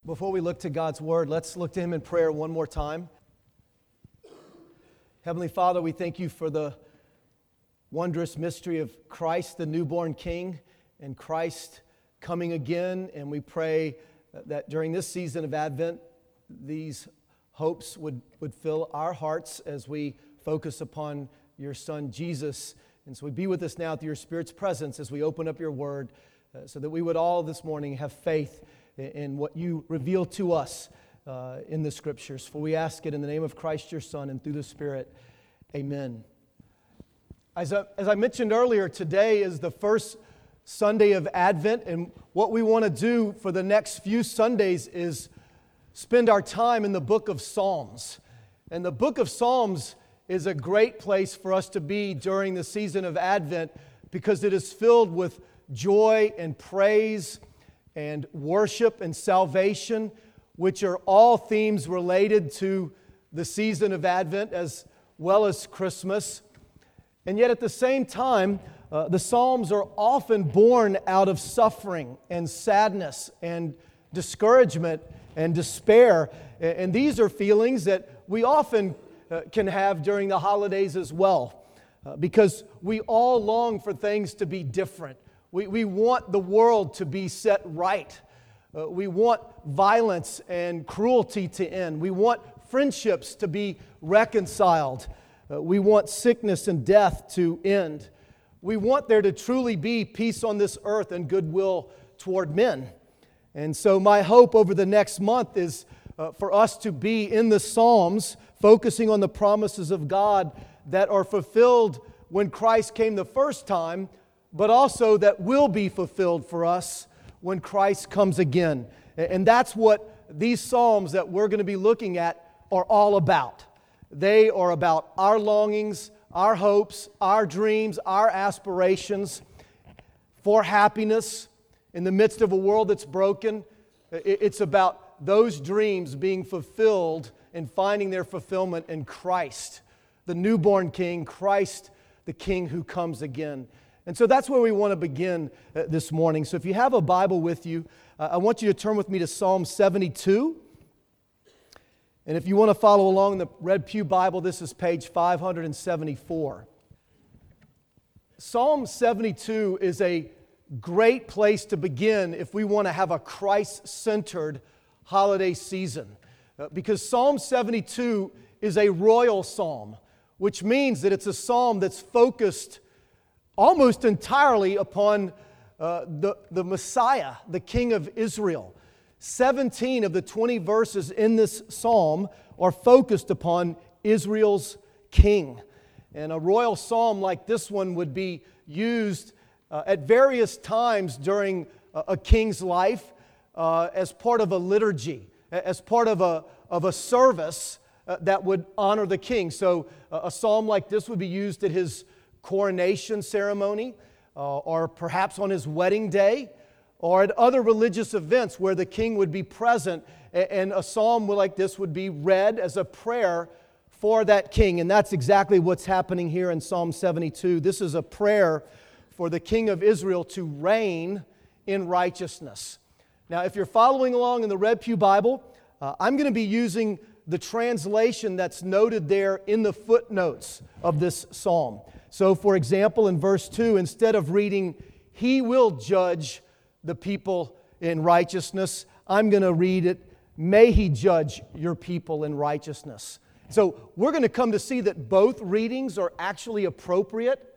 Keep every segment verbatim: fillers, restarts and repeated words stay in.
Before we look to God's Word, let's look to Him in prayer one more time. Heavenly Father, we thank You for the wondrous mystery of Christ, the newborn King, and Christ coming again. And we pray that during this season of Advent, these hopes would, would fill our hearts as we focus upon Your Son, Jesus. And so we be with us now through Your Spirit's presence as we open up Your Word, uh, so that we would all this morning have faith in what You reveal to us uh, in the Scriptures. For we ask it in the name of Christ, Your Son, and through the Spirit. Amen. As I, as I mentioned earlier, today is the first Sunday of Advent, and what we want to do for the next few Sundays is spend our time in the book of Psalms. And the book of Psalms is a great place for us to be during the season of Advent because it is filled with joy and praise and worship and salvation, which are all themes related to the season of Advent as well as Christmas. And yet at the same time, uh, the Psalms are often born out of suffering and sadness and discouragement and despair. And these are feelings that we often uh, can have during the holidays as well, uh, because we all long for things to be different. We, we want the world to be set right. Uh, we want violence and cruelty to end. We want friendships to be reconciled. Uh, we want sickness and death to end. We want there to truly be peace on this earth and goodwill toward men. And so my hope over the next month is uh, for us to be in the Psalms, focusing on the promises of God that are fulfilled when Christ came the first time, but also that will be fulfilled for us when Christ comes again. And that's what these Psalms that we're going to be looking at are all about. They are about our longings, our hopes, our dreams, our aspirations for happiness in the midst of a world that's broken. It's about those dreams being fulfilled and finding their fulfillment in Christ, the newborn King, Christ, the King who comes again. And so that's where we want to begin uh, this morning. So if you have a Bible with you, uh, I want you to turn with me to Psalm seventy-two. And if you want to follow along in the Red Pew Bible, this is page five seventy-four. Psalm seventy-two is a great place to begin if we want to have a Christ-centered holiday season. Uh, because Psalm seventy-two is a royal psalm, which means that it's a psalm that's focused almost entirely upon uh, the, the Messiah, the King of Israel. seventeen of the twenty verses in this psalm are focused upon Israel's king. And a royal psalm like this one would be used uh, at various times during a, a king's life uh, as part of a liturgy, as part of a, of a service uh, that would honor the king. So uh, a psalm like this would be used at his coronation ceremony, uh, or perhaps on his wedding day, or at other religious events where the king would be present, and a psalm like this would be read as a prayer for that king. And that's exactly what's happening here in Psalm seventy-two. This is a prayer for the King of Israel to reign in righteousness. Now, if you're following along in the Red Pew Bible, uh, I'm going to be using the translation that's noted there in the footnotes of this psalm. So, for example, in verse two, instead of reading, "He will judge the people in righteousness," I'm going to read it, "May He judge your people in righteousness." So we're going to come to see that both readings are actually appropriate,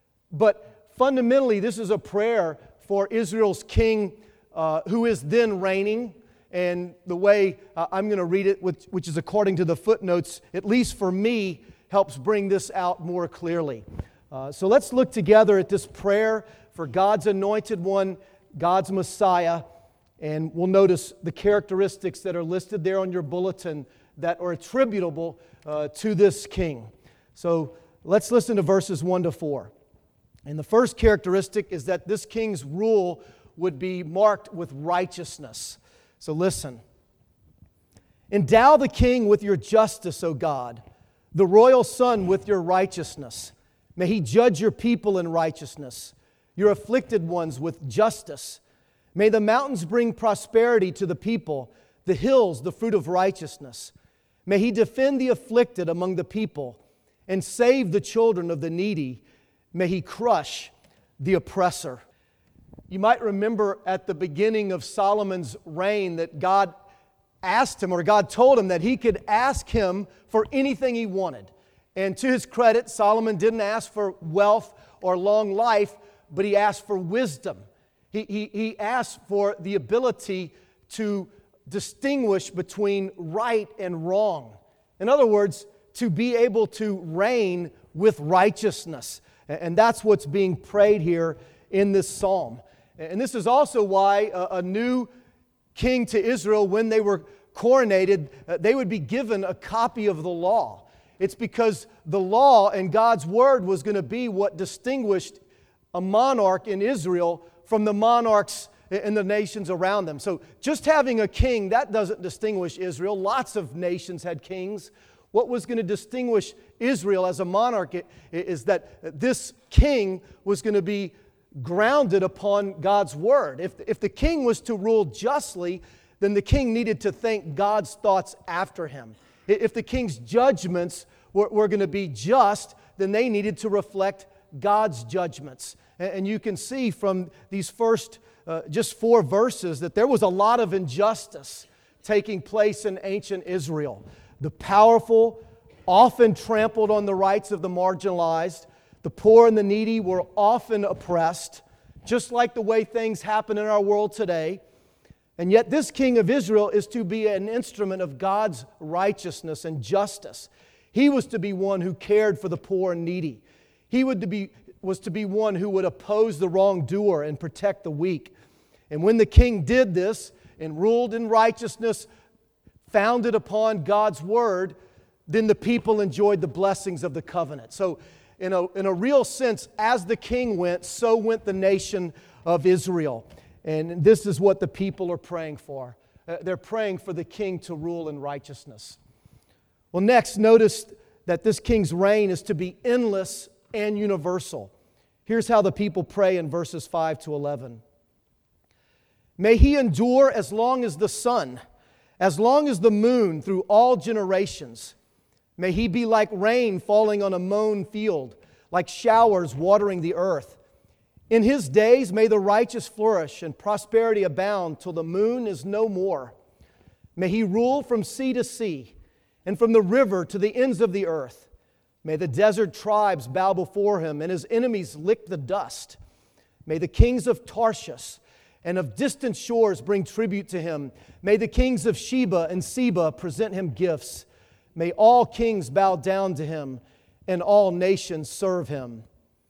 but fundamentally this is a prayer for Israel's king uh, who is then reigning. And the way uh, I'm going to read it, which, which is according to the footnotes, at least for me, helps bring this out more clearly. Uh, so let's look together at this prayer for God's anointed one, God's Messiah, and we'll notice the characteristics that are listed there on your bulletin that are attributable uh, to this king. So let's listen to verses one to four. And the first characteristic is that this king's rule would be marked with righteousness. So listen. "Endow the king with your justice, O God, the royal son with your righteousness. May he judge your people in righteousness, your afflicted ones with justice. May the mountains bring prosperity to the people, the hills the fruit of righteousness. May He defend the afflicted among the people and save the children of the needy. May He crush the oppressor. You might remember at the beginning of Solomon's reign that God asked him, or God told him that he could ask him for anything he wanted. And to his credit, Solomon didn't ask for wealth or long life, but he asked for wisdom. He, he, he asked for the ability to distinguish between right and wrong. In other words, to be able to reign with righteousness. And that's what's being prayed here in this psalm. And this is also why a, a new king to Israel, when they were coronated, uh, they would be given a copy of the law. It's because the law and God's word was going to be what distinguished a monarch in Israel from the monarchs in the nations around them. So just having a king, that doesn't distinguish Israel. Lots of nations had kings. What was going to distinguish Israel as a monarch is that this king was going to be grounded upon God's word. If, if the king was to rule justly, then the king needed to think God's thoughts after him. If the king's judgments were, were going to be just, then they needed to reflect God's judgments. And, and you can see from these first uh, just four verses that there was a lot of injustice taking place in ancient Israel. The powerful often trampled on the rights of the marginalized. The poor and the needy were often oppressed, just like the way things happen in our world today. And yet this king of Israel is to be an instrument of God's righteousness and justice. He was to be one who cared for the poor and needy. He would to be, was to be one who would oppose the wrongdoer and protect the weak. And when the king did this and ruled in righteousness, founded upon God's word, then the people enjoyed the blessings of the covenant. So in a, in a real sense, as the king went, so went the nation of Israel. And this is what the people are praying for. Uh, they're praying for the king to rule in righteousness. Well, next, notice that this king's reign is to be endless and universal. Here's how the people pray in verses five to eleven. May he endure as long as the sun, as long as the moon through all generations. May he be like rain falling on a mown field, like showers watering the earth. In his days may the righteous flourish and prosperity abound till the moon is no more. May he rule from sea to sea and from the river to the ends of the earth. May the desert tribes bow before him and his enemies lick the dust. May the kings of Tarshish and of distant shores bring tribute to him. May the kings of Sheba and Seba present him gifts. May all kings bow down to him and all nations serve him.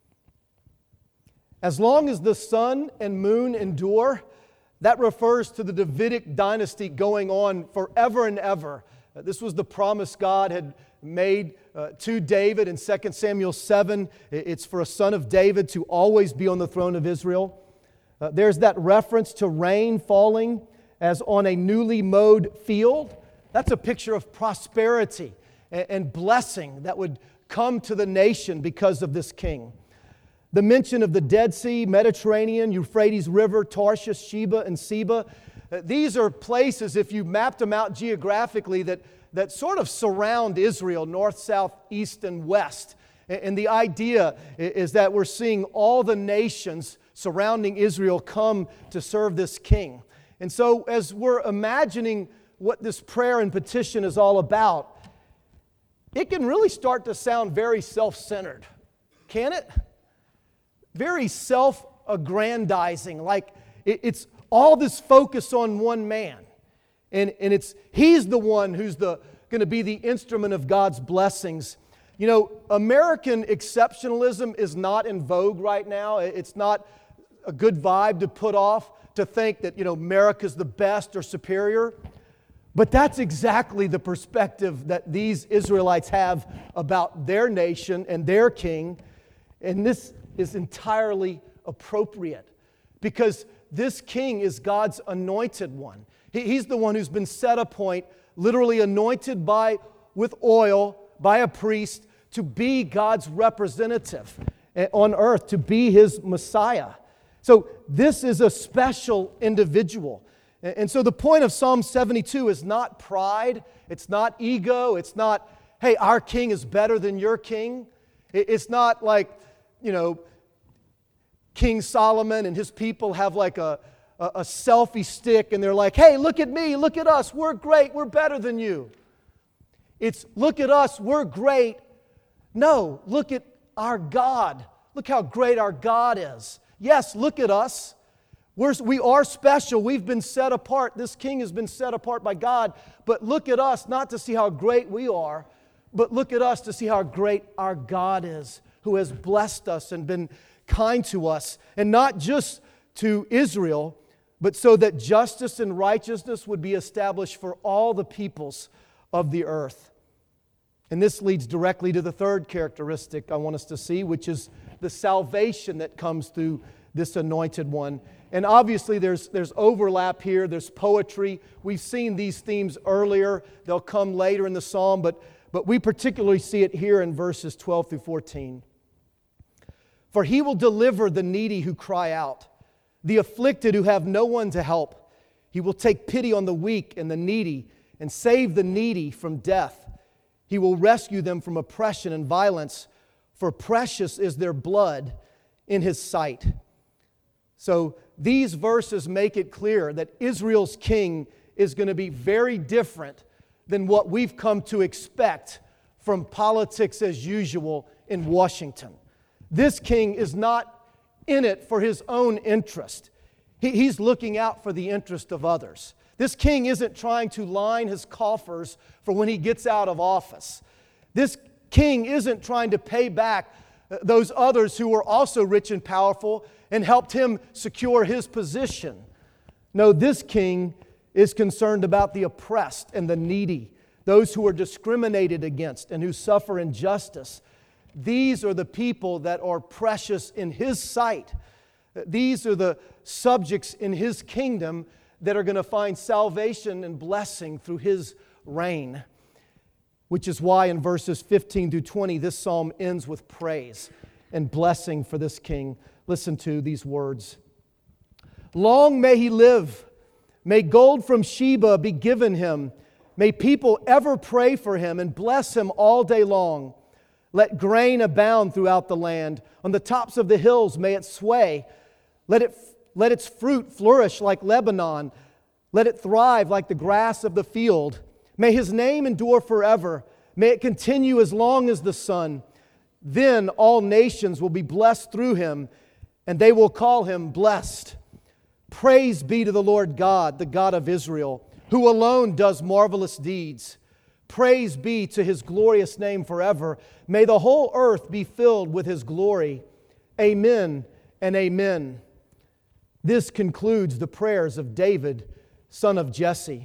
As long as the sun and moon endure, that refers to the Davidic dynasty going on forever and ever. Uh, this was the promise God had made uh, to David in Second Samuel seven. It's for a son of David to always be on the throne of Israel. Uh, there's that reference to rain falling as on a newly mowed field. That's a picture of prosperity and, and blessing that would come to the nation because of this king. The mention of the Dead Sea, Mediterranean, Euphrates River, Tarshish, Sheba, and Seba. Uh, these are places, if you mapped them out geographically, that, that sort of surround Israel, north, south, east, and west. And, and the idea is that we're seeing all the nations surrounding Israel come to serve this king. And so as we're imagining what this prayer and petition is all about, it can really start to sound very self-centered. Can it? Very self-aggrandizing, like it's all this focus on one man. And, and it's he's the one who's the going to be the instrument of God's blessings. You know, American exceptionalism is not in vogue right now. It's not a good vibe to put off, to think that, you know, America's the best or superior. But that's exactly the perspective that these Israelites have about their nation and their king. And this is entirely appropriate because this king is God's anointed one. He, he's the one who's been set apart, literally anointed by with oil by a priest to be God's representative on earth, to be his Messiah. So this is a special individual. And, and so the point of Psalm seventy-two is not pride, it's not ego, it's not, hey, our king is better than your king. It, it's not like, you know, King Solomon and his people have like a, a, a selfie stick and they're like, hey, look at me, look at us, we're great, we're better than you. It's, look at us, we're great. No, look at our God. Look how great our God is. Yes, look at us. We're, we are special. We've been set apart. This king has been set apart by God. But look at us, not to see how great we are, but look at us to see how great our God is, who has blessed us and been kind to us. And not just to Israel, but so that justice and righteousness would be established for all the peoples of the earth. And this leads directly to the third characteristic I want us to see, which is the salvation that comes through this anointed one. And obviously there's, there's overlap here, there's poetry. We've seen these themes earlier. They'll come later in the psalm, but, but we particularly see it here in verses twelve through fourteen. For he will deliver the needy who cry out, the afflicted who have no one to help. He will take pity on the weak and the needy and save the needy from death. He will rescue them from oppression and violence, for precious is their blood in His sight. So these verses make it clear that Israel's king is going to be very different than what we've come to expect from politics as usual in Washington. This king is not in it for his own interest. He, he's looking out for the interest of others. This king isn't trying to line his coffers for when he gets out of office. This king isn't trying to pay back those others who were also rich and powerful and helped him secure his position. No, this king is concerned about the oppressed and the needy, those who are discriminated against and who suffer injustice. These are the people that are precious in his sight. These are the subjects in his kingdom that are going to find salvation and blessing through his reign. Which is why in verses fifteen through twenty, this psalm ends with praise and blessing for this king. Listen to these words. Long may he live. May gold from Sheba be given him. May people ever pray for him and bless him all day long. Let grain abound throughout the land. On the tops of the hills may it sway. Let it, let its fruit flourish like Lebanon. Let it thrive like the grass of the field. May his name endure forever. May it continue as long as the sun. Then all nations will be blessed through him, and they will call him blessed. Praise be to the Lord God, the God of Israel, who alone does marvelous deeds. Praise be to His glorious name forever. May the whole earth be filled with His glory. Amen and amen. This concludes the prayers of David, son of Jesse.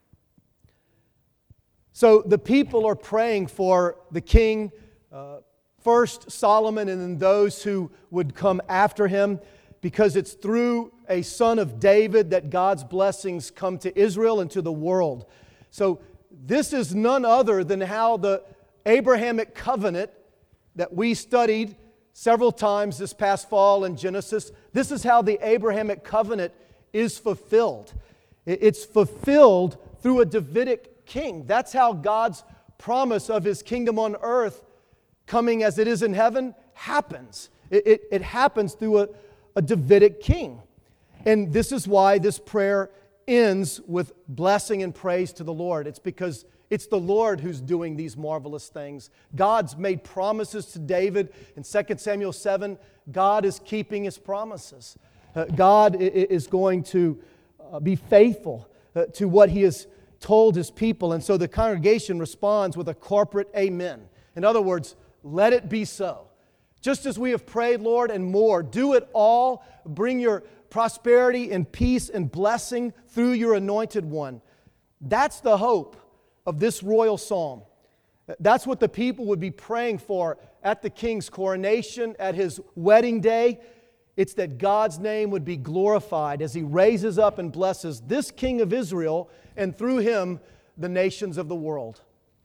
So the people are praying for the king, uh, first Solomon and then those who would come after him, because it's through a son of David that God's blessings come to Israel and to the world. So this is none other than how the Abrahamic covenant that we studied several times this past fall in Genesis, this is how the Abrahamic covenant is fulfilled. It's fulfilled through a Davidic king. That's how God's promise of His kingdom on earth, coming as it is in heaven, happens. It, it, it happens through a, a Davidic king. And this is why this prayer ends with blessing and praise to the Lord. It's because it's the Lord who's doing these marvelous things. God's made promises to David in Second Samuel seven. God is keeping His promises. Uh, God is going to uh, be faithful uh, to what He has told His people. And so the congregation responds with a corporate amen. In other words, let it be so. Just as we have prayed, Lord, and more, do it all. Bring your prosperity and peace and blessing through your anointed one. That's the hope of this royal psalm. That's what the people would be praying for at the king's coronation, at his wedding day. It's that God's name would be glorified as He raises up and blesses this king of Israel, and through him, the nations of the world.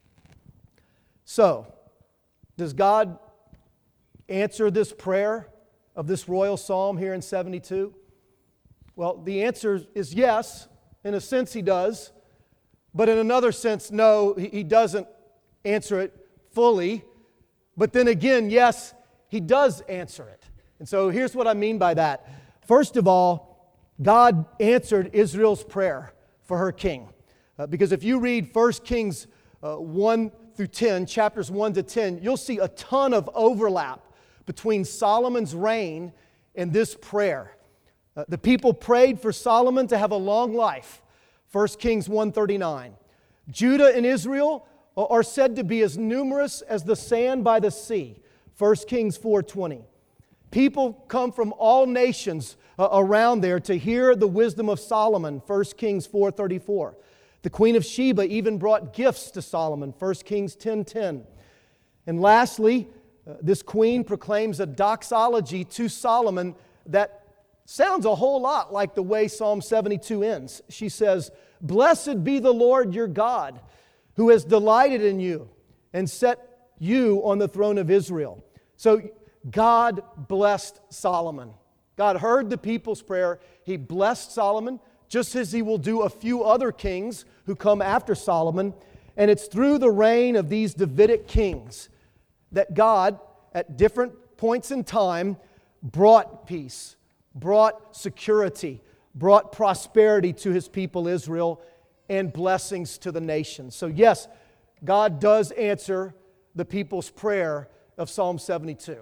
So, does God answer this prayer of this royal psalm here in seventy-two? Well, the answer is yes, In a sense, he does. But in another sense, no, he he doesn't answer it fully. But then again, yes, he does answer it. And so here's what I mean by that. First of all, God answered Israel's prayer for her king. Uh, because if you read First Kings uh, one through ten, chapters one to ten, you'll see a ton of overlap between Solomon's reign and this prayer. Uh, the people prayed for Solomon to have a long life. First Kings one thirty-nine. Judah and Israel are said to be as numerous as the sand by the sea. First Kings four twenty. People come from all nations uh, around there to hear the wisdom of Solomon. First Kings four thirty-four. The Queen of Sheba even brought gifts to Solomon. First Kings ten ten. And lastly, uh, this queen proclaims a doxology to Solomon that sounds a whole lot like the way Psalm seventy-two ends. She says, "Blessed be the Lord your God, who has delighted in you and set you on the throne of Israel." So God blessed Solomon. God heard the people's prayer. He blessed Solomon, just as He will do a few other kings who come after Solomon. And it's through the reign of these Davidic kings that God, at different points in time, brought peace, brought security, brought prosperity to His people Israel, and blessings to the nations. So yes, God does answer the people's prayer of Psalm seventy-two.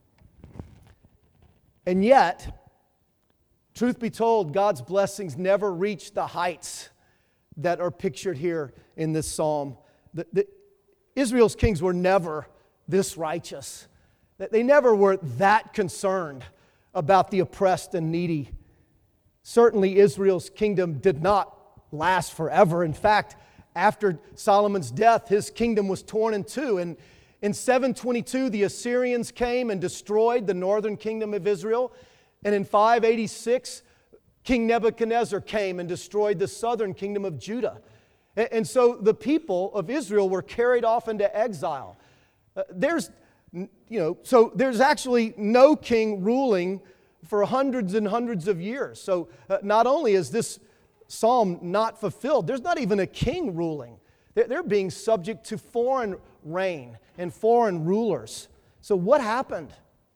And yet, truth be told, God's blessings never reach the heights that are pictured here in this psalm. The, the, Israel's kings were never this righteous. They never were that concerned about the oppressed and needy. Certainly, Israel's kingdom did not last forever. In fact, after Solomon's death, his kingdom was torn in two. And in seven twenty-two, the Assyrians came and destroyed the northern kingdom of Israel. And in five eighty-six, King Nebuchadnezzar came and destroyed the southern kingdom of Judah. And so the people of Israel were carried off into exile. Uh, there's, you know, so there's actually no king ruling for hundreds and hundreds of years. So uh, not only is this psalm not fulfilled, there's not even a king ruling. They're, they're being subject to foreign reign and foreign rulers. So what happened?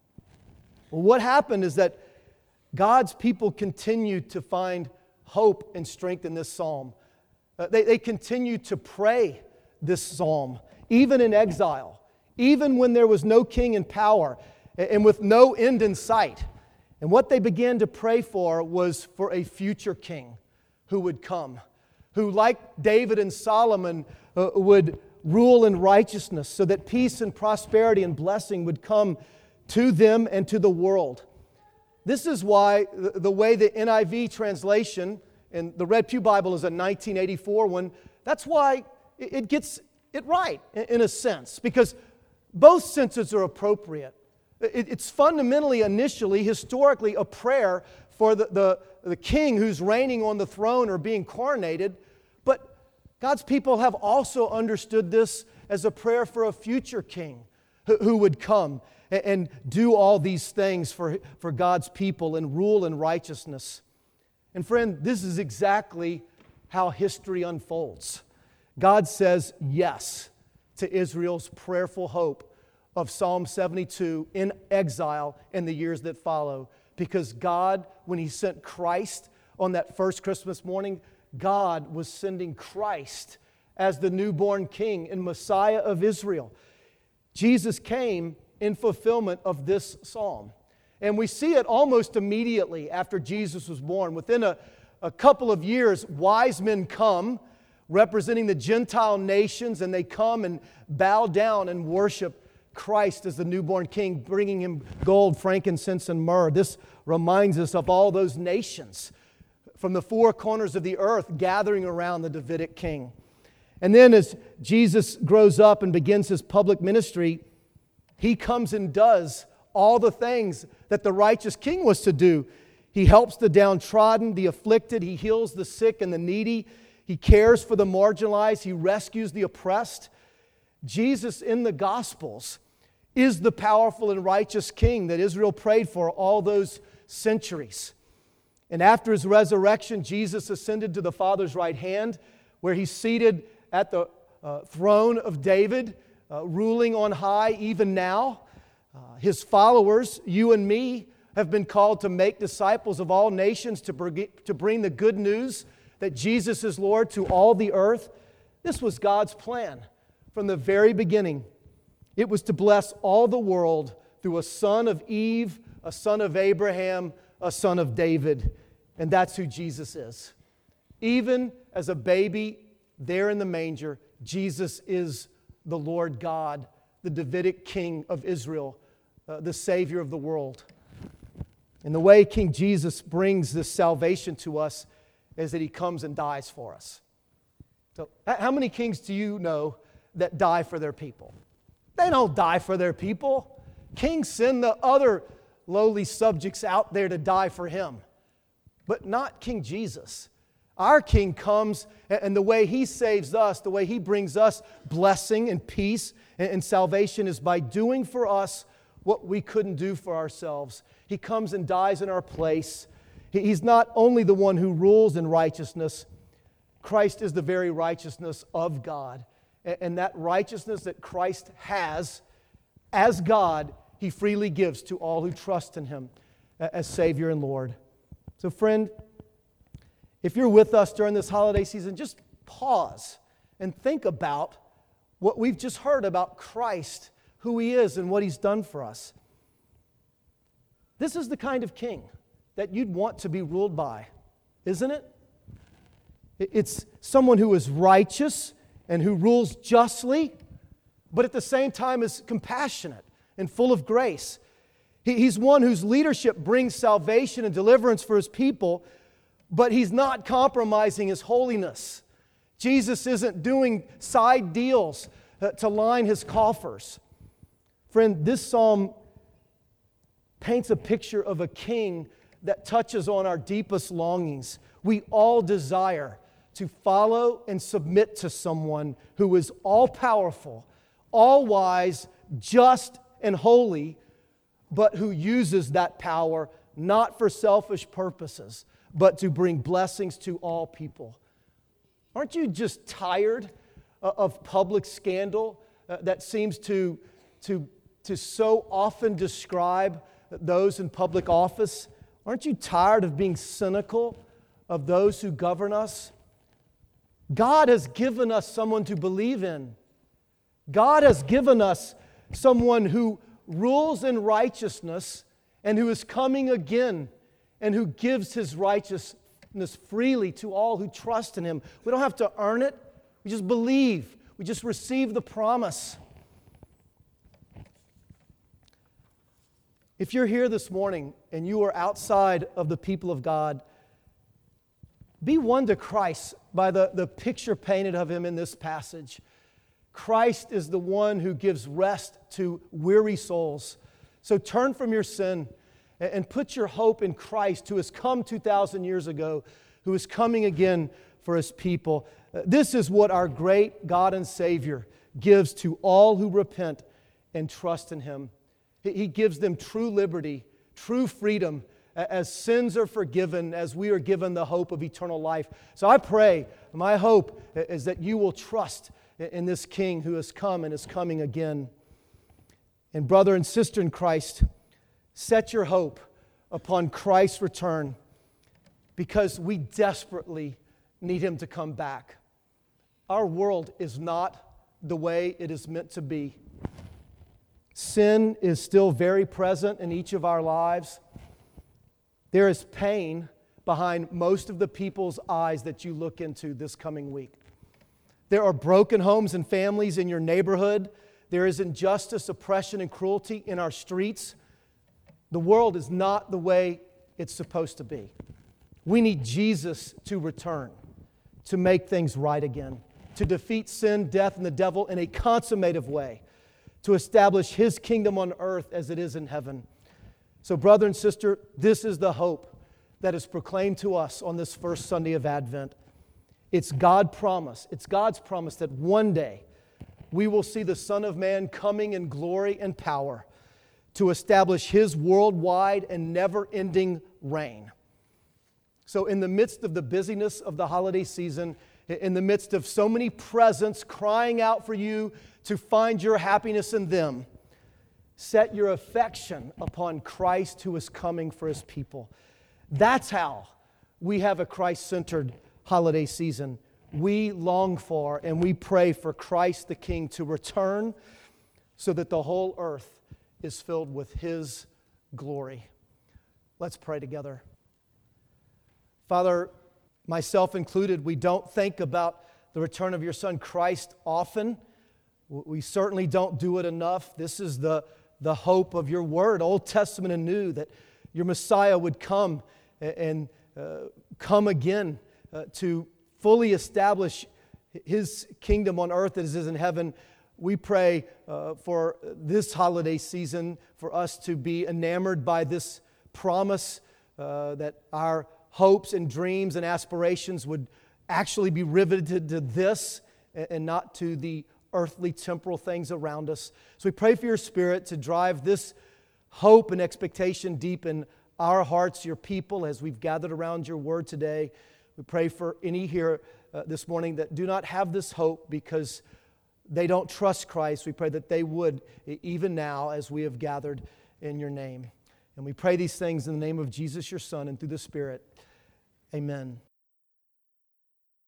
Well, what happened is that God's people continued to find hope and strength in this psalm. Uh, they, they continued to pray this psalm, even in exile, even when there was no king in power and with no end in sight. And what they began to pray for was for a future king who would come, who, like David and Solomon, uh, would rule in righteousness so that peace and prosperity and blessing would come to them and to the world. This is why the, the way the N I V translation, and the Red Pew Bible is a nineteen eighty-four one, that's why it, it gets it right in, in a sense, because both senses are appropriate. It, it's fundamentally, initially, historically, a prayer for the, the, the king who's reigning on the throne or being coronated, but God's people have also understood this as a prayer for a future king who, who would come and, and do all these things for, for God's people and rule in righteousness. And friend, this is exactly how history unfolds. God says yes to Israel's prayerful hope of Psalm seventy-two in exile in the years that follow. Because God, when He sent Christ on that first Christmas morning, God was sending Christ as the newborn King and Messiah of Israel. Jesus came in fulfillment of this psalm. And we see it almost immediately after Jesus was born. Within a, a couple of years, wise men come representing the Gentile nations, and they come and bow down and worship Christ as the newborn King, bringing Him gold, frankincense, and myrrh. This reminds us of all those nations from the four corners of the earth gathering around the Davidic king. And then as Jesus grows up and begins His public ministry, He comes and does all the things that the righteous king was to do. He helps the downtrodden, the afflicted. He heals the sick and the needy. He cares for the marginalized. He rescues the oppressed. Jesus in the Gospels is the powerful and righteous king that Israel prayed for all those centuries. And after his resurrection, Jesus ascended to the Father's right hand, where he's seated at the uh, throne of David, uh, ruling on high even now. Uh, his followers, you and me, have been called to make disciples of all nations, to bring, to bring the good news that Jesus is Lord to all the earth. This was God's plan from the very beginning. It was to bless all the world through a son of Eve, a son of Abraham, a son of David. And that's who Jesus is. Even as a baby there in the manger, Jesus is the Lord God, the Davidic King of Israel, uh, the Savior of the world. And the way King Jesus brings this salvation to us is that He comes and dies for us. So, how many kings do you know that die for their people? They don't die for their people. Kings send the other lowly subjects out there to die for Him, but not King Jesus. Our King comes, and the way He saves us, the way He brings us blessing and peace and salvation is by doing for us what we couldn't do for ourselves. He comes and dies in our place. He's not only the one who rules in righteousness, Christ is the very righteousness of God. And that righteousness that Christ has as God, He freely gives to all who trust in Him as Savior and Lord. So friend, if you're with us during this holiday season, just pause and think about what we've just heard about Christ, who He is and what He's done for us. This is the kind of king that you'd want to be ruled by, isn't it? It's someone who is righteous and who rules justly, but at the same time is compassionate and full of grace. He's one whose leadership brings salvation and deliverance for His people, but He's not compromising His holiness. Jesus isn't doing side deals to line His coffers. Friend, this psalm paints a picture of a king that touches on our deepest longings. We all desire to follow and submit to someone who is all-powerful, all-wise, just, and holy, but who uses that power not for selfish purposes, but to bring blessings to all people. Aren't you just tired of public scandal that seems to, to, to so often describe those in public office? Aren't you tired of being cynical of those who govern us? God has given us someone to believe in. God has given us someone who rules in righteousness and who is coming again and who gives His righteousness freely to all who trust in Him. We don't have to earn it. We just believe. We just receive the promise. If you're here this morning and you are outside of the people of God, be won to Christ by the, the picture painted of Him in this passage. Christ is the one who gives rest to weary souls. So turn from your sin and, and put your hope in Christ, who has come two thousand years ago, who is coming again for His people. Uh, this is what our great God and Savior gives to all who repent and trust in Him. He gives them true liberty, true freedom, as sins are forgiven, as we are given the hope of eternal life. So I pray, my hope is that you will trust in this King who has come and is coming again. And brother and sister in Christ, set your hope upon Christ's return, because we desperately need Him to come back. Our world is not the way it is meant to be. Sin is still very present in each of our lives. There is pain behind most of the people's eyes that you look into this coming week. There are broken homes and families in your neighborhood. There is injustice, oppression, and cruelty in our streets. The world is not the way it's supposed to be. We need Jesus to return, to make things right again, to defeat sin, death, and the devil in a consummative way, to establish His kingdom on earth as it is in heaven. So, brother and sister, this is the hope that is proclaimed to us on this first Sunday of Advent. It's God's promise. It's God's promise that one day we will see the Son of Man coming in glory and power to establish His worldwide and never-ending reign. So in the midst of the busyness of the holiday season, in the midst of so many presents crying out for you to find your happiness in them, set your affection upon Christ who is coming for His people. That's how we have a Christ-centered holiday season. We long for and we pray for Christ the King to return so that the whole earth is filled with His glory. Let's pray together. Father, myself included, we don't think about the return of your Son Christ often. We certainly don't do it enough. This is the, the hope of your word, Old Testament and New, that your Messiah would come and uh, come again uh, to fully establish His kingdom on earth as it is in heaven. We pray uh, for this holiday season for us to be enamored by this promise uh, that our hopes and dreams and aspirations would actually be riveted to this and not to the earthly temporal things around us. So we pray for your Spirit to drive this hope and expectation deep in our hearts, your people, as we've gathered around your word today. We pray for any here uh, this morning that do not have this hope because they don't trust Christ. We pray that they would, even now as we have gathered in your name. And we pray these things in the name of Jesus, your Son, and through the Spirit. Amen.